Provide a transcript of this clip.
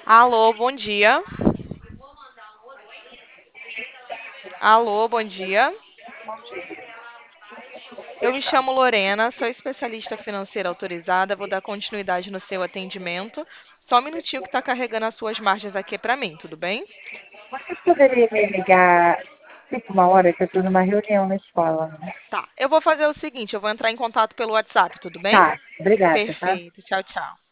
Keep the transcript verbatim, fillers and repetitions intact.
Alô, bom dia. Alô, bom dia. Eu me chamo Lorena, sou especialista financeira autorizada. Vou dar continuidade no seu atendimento. Só um minutinho que está carregando as suas margens aqui para mim, tudo bem? Você poderia me ligar tipo uma hora que eu estou numa reunião na escola, né? Tá. Eu vou fazer o seguinte, eu vou entrar em contato pelo WhatsApp, tudo bem? Tá, obrigada, tá? Perfeito. Tchau, tchau.